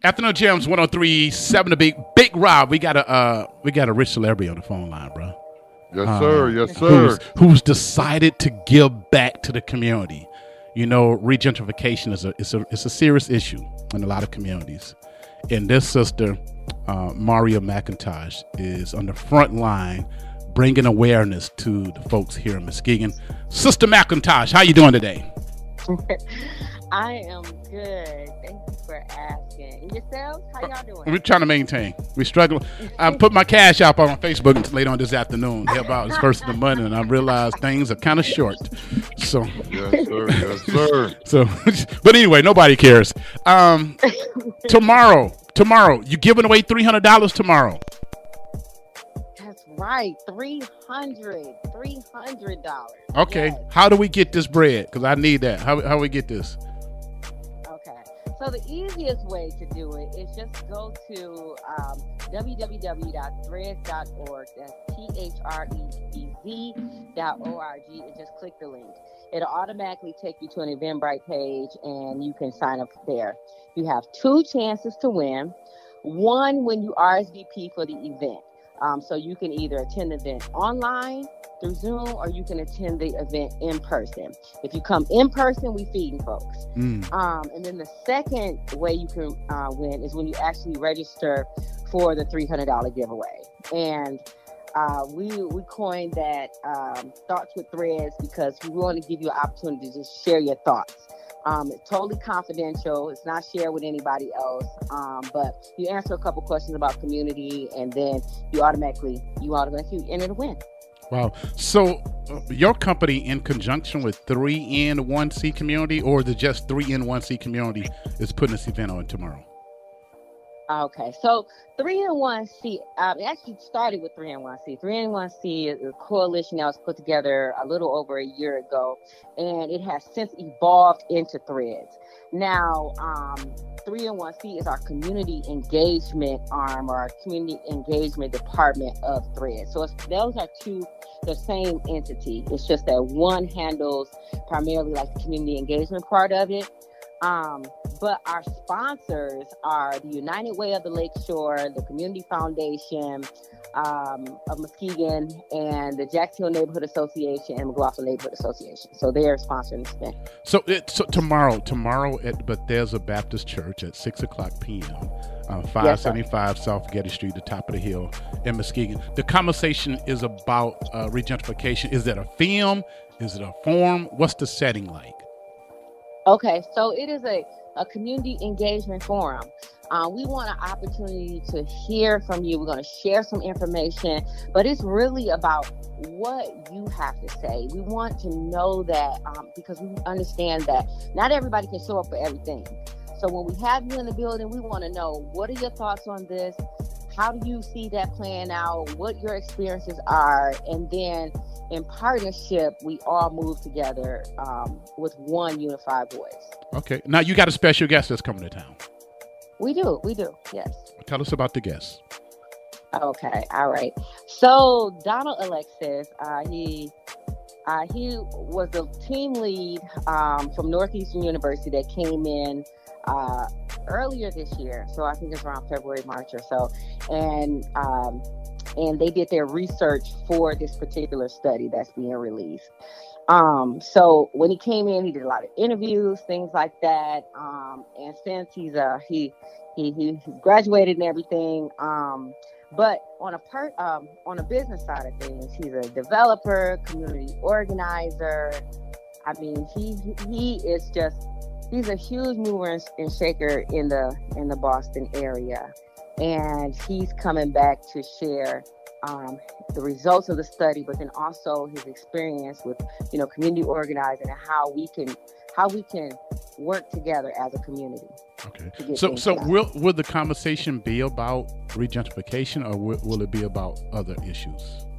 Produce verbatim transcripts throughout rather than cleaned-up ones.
Afternoon Jams one oh three point seven the big Big Rob. We got a uh, we got a rich celebrity on the phone line, bro. Yes, uh, sir. Yes, sir. Who's, who's decided to give back to the community. You know, regentrification is a it's a it's a serious issue in a lot of communities. And this sister, uh, Maria McIntosh, is on the front line bringing awareness to the folks here in Muskegon. Sister McIntosh, how you doing today? I am good. Thank you for asking. And yourselves, how y'all doing? We're trying to maintain. We're struggling. I put my cash out on Facebook later on this afternoon. Help out. It's first of the month, and I realized things are kind of short. So yes, sir. Yes, sir. So, but anyway, nobody cares. Um, tomorrow, tomorrow, you giving away three hundred dollars tomorrow. That's right, three hundred, three hundred dollars. Okay, yes. How do we get this bread? Because I need that. How how we get this? Okay, so the easiest way to do it is just go to um, w w w dot threads dot org. That's T H R E D Z dot O R G, and just click the link. It'll automatically take you to an Eventbrite page, and you can sign up there. You have two chances to win. One when you R S V P for the event. Um, so you can either attend the event online through Zoom, or you can attend the event in person. If you come in person, we feeding folks. Mm. Um, and then the second way you can uh, win is when you actually register for the three hundred dollars giveaway. And uh, we we coined that um, Thoughts with Threads because we want to give you an opportunity to just share your thoughts. Um, it's totally confidential. It's not shared with anybody else. Um, but you answer a couple questions about community, and then you automatically you automatically enter the win. Wow. So uh, your company, in conjunction with three N one C Community, or the just three N one C Community, is putting this event on tomorrow? Okay, so three N one C, um, it actually started with three N one C. three N one C is a coalition that was put together a little over a year ago, and it has since evolved into Threads. Now, um, three N one C is our community engagement arm, or our community engagement department of Threads. So it's, those are two, the same entity. It's just that one handles primarily like the community engagement part of it. Um, but our sponsors are the United Way of the Lakeshore, the Community Foundation um, of Muskegon, and the Jackson Hill Neighborhood Association and McLaughlin Neighborhood Association. So they are sponsoring this event. So, it, so tomorrow, tomorrow at Bethesda Baptist Church at six o'clock p.m., uh, five seventy-five yes, South Getty Street, the top of the hill in Muskegon. The conversation is about uh, regentrification. Is it a film? Is it a forum? What's the setting like? Okay, so it is a, a community engagement forum. Uh, we want an opportunity to hear from you. We're going to share some information, but it's really about what you have to say. We want to know that um, because we understand that not everybody can show up for everything. So when we have you in the building, we want to know, what are your thoughts on this? How do you see that playing out? What your experiences are? And then in partnership, we all move together um, with one unified voice. Okay. Now you got a special guest that's coming to town. We do. We do. Yes. Tell us about the guest. Okay. All right. So Donald Alexis, uh, he uh, he was the team lead um, from Northeastern University that came in uh, earlier this year. So I think it's around February, March or so. And um, and they did their research for this particular study that's being released. Um, so when he came in, he did a lot of interviews, things like that. Um, and since he's uh he he he graduated and everything, um, but on a per um on a business side of things, he's a developer, community organizer. I mean, he he is just he's a huge mover and, and shaker in the in the Boston area, and he's coming back to share Um, the results of the study, but then also his experience with, you know, community organizing and how we can, how we can work together as a community. Okay. So, so will will the conversation be about regentrification, or will, will it be about other issues?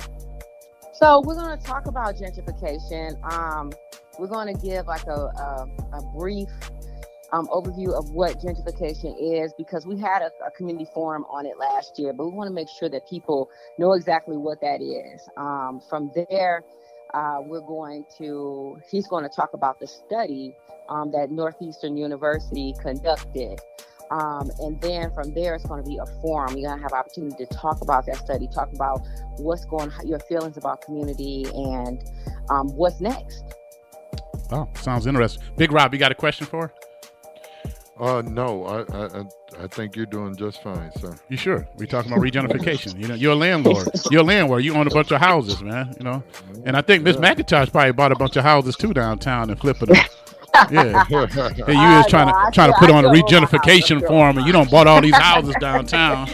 So we're going to talk about gentrification. Um, we're going to give like a a, a brief Um, overview of what gentrification is, because we had a, a community forum on it last year, but we want to make sure that people know exactly what that is. Um, from there, uh, we're going to, he's going to talk about the study um, that Northeastern University conducted Um, and then from there, it's going to be a forum. You're going to have opportunity to talk about that study, talk about what's going, your feelings about community, and um, what's next. Oh, sounds interesting. Big Rob, you got a question for her? Uh, no, I, I, I- I think you're doing just fine, sir. You sure? We talking about regentrification. You know, you're a landlord. You're a landlord. You own a bunch of houses, man. You know, and I think Miss Yeah. McIntosh probably bought a bunch of houses too downtown and flipping them. Yeah. And you I is trying know, to I trying to still- put I on a still own my house. I regentrification still forum, own and you my don't bought all these houses downtown.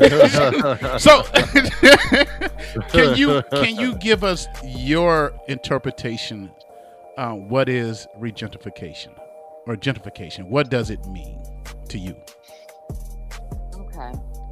So, can you can you give us your interpretation? Uh, what is regentrification or gentrification? What does it mean to you? Okay.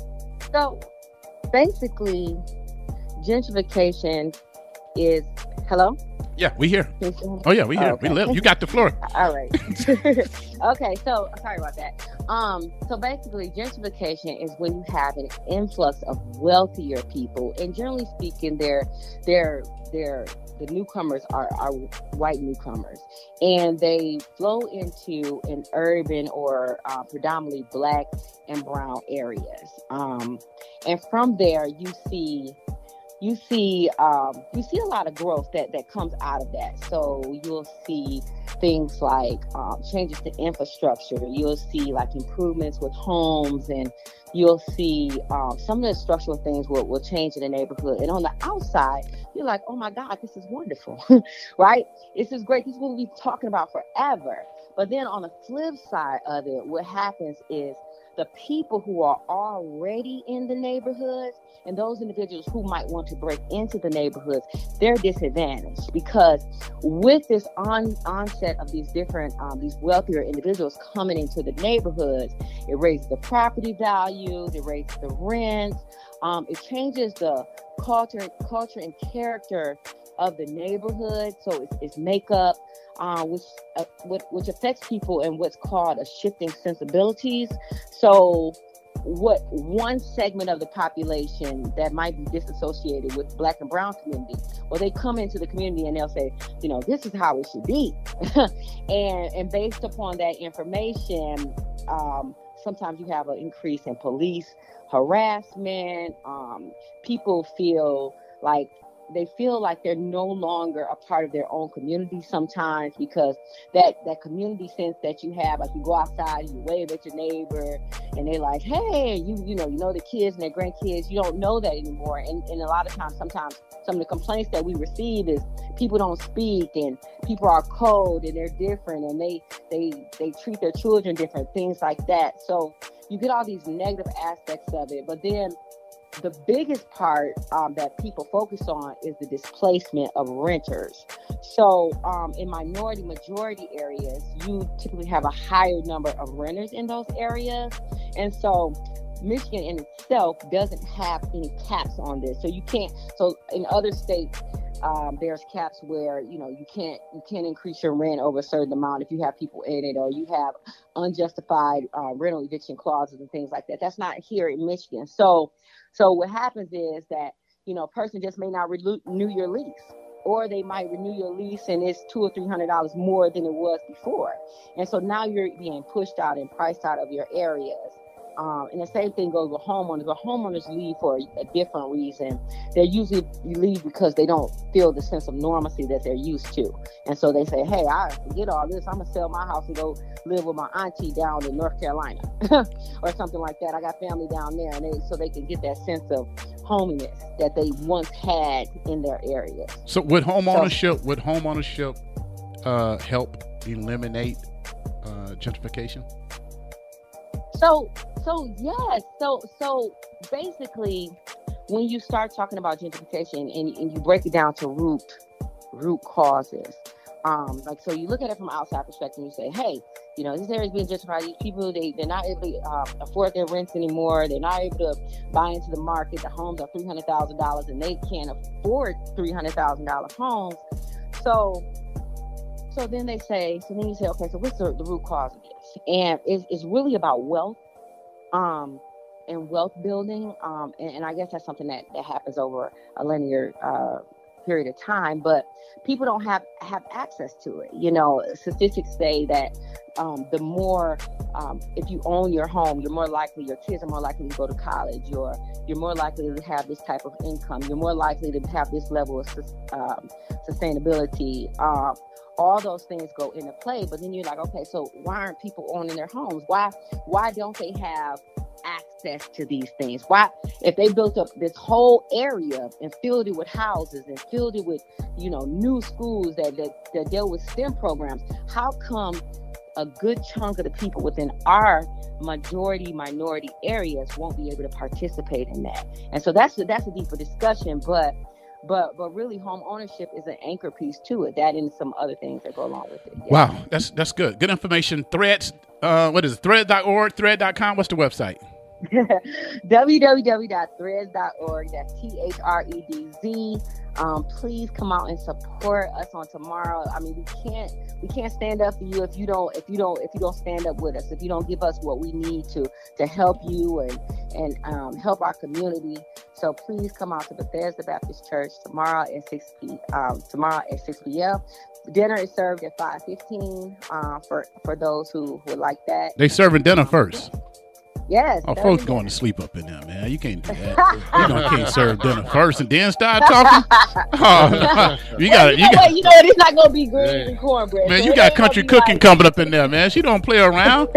So basically, gentrification is hello. Yeah, we here. Can you still hear me? Oh yeah, we here. Okay. We live. You got the floor. All right. Okay, so sorry about that. Um, so basically, gentrification is when you have an influx of wealthier people, and generally speaking, they're they're they're the newcomers are, are white newcomers, and they flow into an urban or uh, predominantly black and brown areas. Um, and from there, you see you see um, you see a lot of growth that, that comes out of that. So you'll see things like um, changes to infrastructure. You'll see like improvements with homes, and you'll see um, some of the structural things will, will change in the neighborhood. And on the outside, you're like, oh my God, this is wonderful, right? This is great. This is what we've been talking about forever. But then on the flip side of it, what happens is the people who are already in the neighborhoods and those individuals who might want to break into the neighborhoods, they're disadvantaged because with this on, onset of these different, um, these wealthier individuals coming into the neighborhoods, it raises the property values, it raises the rents, um, it changes the culture, culture and character of the neighborhood. So it's, it's makeup, uh, which, uh, which which affects people in what's called a shifting sensibilities. So what one segment of the population that might be disassociated with black and brown community, well, they come into the community and they'll say, you know, this is how it should be. and and based upon that information, um, sometimes you have an increase in police harassment. Um, people feel like they feel like they're no longer a part of their own community sometimes because that, that community sense that you have, like you go outside and you wave at your neighbor and they're like, hey, you you know, you know the kids and their grandkids, you don't know that anymore. And, and a lot of times, sometimes some of the complaints that we receive is people don't speak and people are cold and they're different and they, they, they treat their children different, things like that. So you get all these negative aspects of it, but then the biggest part um, that people focus on is the displacement of renters. So um, in minority majority areas, you typically have a higher number of renters in those areas. And so Michigan in itself doesn't have any caps on this. So you can't, so in other states, um, there's caps where, you know, you can't, you can't increase your rent over a certain amount if you have people in it, or you have unjustified uh, rental eviction clauses and things like that. That's not here in Michigan. So, so what happens is that, you know, a person just may not renew your lease, or they might renew your lease and it's two or three hundred dollars more than it was before. And so now you're being pushed out and priced out of your areas. Um, and the same thing goes with homeowners. But homeowners leave for a different reason. They usually leave because they don't feel the sense of normalcy that they're used to. And so they say, hey, I forget all this. I'm going to sell my house and go live with my auntie down in North Carolina or something like that. I got family down there. And they, so they can get that sense of hominess that they once had in their area. So would homeownership, so, would homeownership uh, help eliminate uh, gentrification? So, so yes. So, so basically, when you start talking about gentrification and, and you break it down to root, root causes, um, like, so you look at it from outside perspective and you say, hey, you know, this area is being gentrified. These people, they, they're not able to uh, afford their rents anymore. They're not able to buy into the market. The homes are three hundred thousand dollars and they can't afford three hundred thousand dollars homes. So, so then they say, so then you say, okay, so what's the, the root cause of this? And it's, it's really about wealth um, and wealth building. Um, and, and I guess that's something that, that happens over a linear uh, period of time, but people don't have, have access to it. You know, statistics say that um, the more, um, if you own your home, you're more likely, your kids are more likely to go to college. You're, you're more likely to have this type of income. You're more likely to have this level of um, sustainability. Um, all those things go into play. But then you're like, okay, so why aren't people owning their homes? Why, why don't they have access to these things? Why, if they built up this whole area and filled it with houses and filled it with, you know, new schools that, that, that deal with STEM programs, how come a good chunk of the people within our majority minority areas won't be able to participate in that? And so that's that's a deeper discussion, but but but really home ownership is an anchor piece to it, that and some other things that go along with it. Yeah. Wow, that's that's good. Good information. Threads, uh, what is it? Thread dot org, thread dot com. What's the website? w w w dot threads dot org. That's T H R E D Z. Um, please come out and support us on tomorrow. I mean, we can't we can't stand up for you if you don't if you don't if you don't stand up with us, if you don't give us what we need to to help you and and um, help our community. So please come out to Bethesda Baptist Church tomorrow at six p. Um, tomorrow at six p.m. Dinner is served at five fifteen. Uh, for for those who would like that. They serving dinner first. Yes. Oh, folks going to sleep up in there, man. You can't do that. You don't can't serve dinner first and then start talking. Oh, you got it. You, you know got you know what? It's not gonna be greens yeah. and cornbread. Man, so you got country cooking like... coming up in there, man. She don't play around.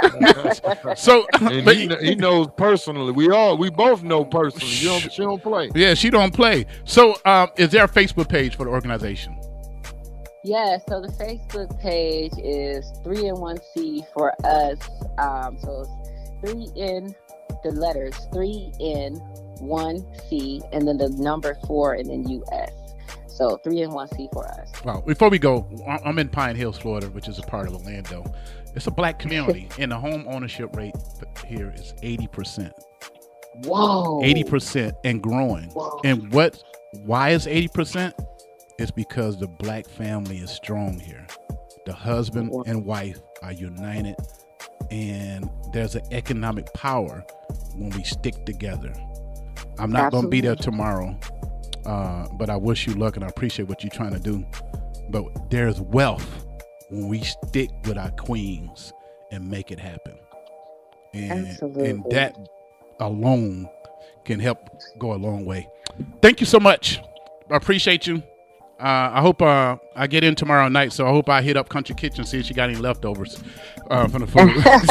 So, and but he, he knows personally. We all, we both know personally. You don't, she don't play. Yeah, she don't play. So, um, is there a Facebook page for the organization? Yeah, so the Facebook page is three in one C for us. Um, so it's three in the letters, three in one C, and then the number four, and then U S. So three in one C for us. Wow. Before we go, I'm in Pine Hills, Florida, which is a part of Orlando. It's a black community, and the home ownership rate here is eighty percent. Whoa. eighty percent and growing. Whoa. And what? Why is eighty percent? It's because the black family is strong here. The husband Whoa. and wife are united, and there's an economic power when we stick together. I'm not going to be there tomorrow, uh, but I wish you luck, and I appreciate what you're trying to do. But there's wealth when we stick with our queens and make it happen. And, Absolutely. and that alone can help go a long way. Thank you so much. I appreciate you. Uh, I hope uh, I get in tomorrow night, so I hope I hit up Country Kitchen, see if she got any leftovers uh, from the food.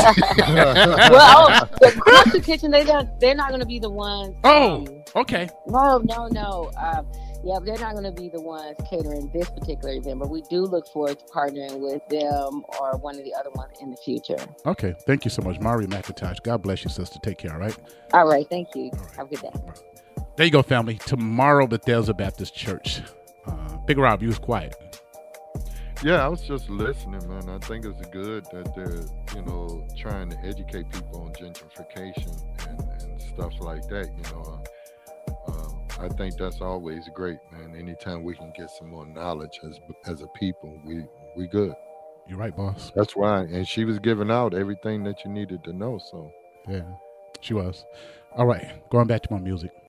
Well, oh, the Country Kitchen, they don't, they're not going to be the ones. Oh, um, okay. No, no, no. Um, yeah, they're not going to be the ones catering this particular event, but we do look forward to partnering with them or one of the other ones in the future. Okay. Thank you so much, Mari McIntosh. God bless you, sister. Take care, all right? All right. Thank you. Right. Have a good day. There you go, family. Tomorrow, Bethesda Baptist Church. Uh, Big Rob, you was quiet. Yeah, I was just listening, man. I think it's good that they're, you know, trying to educate people on gentrification and, and stuff like that. You know, uh, uh, I think that's always great, man. Anytime we can get some more knowledge as as a people, we we good. You're right, boss. That's why. And she was giving out everything that you needed to know. So yeah, she was. All right, going back to my music.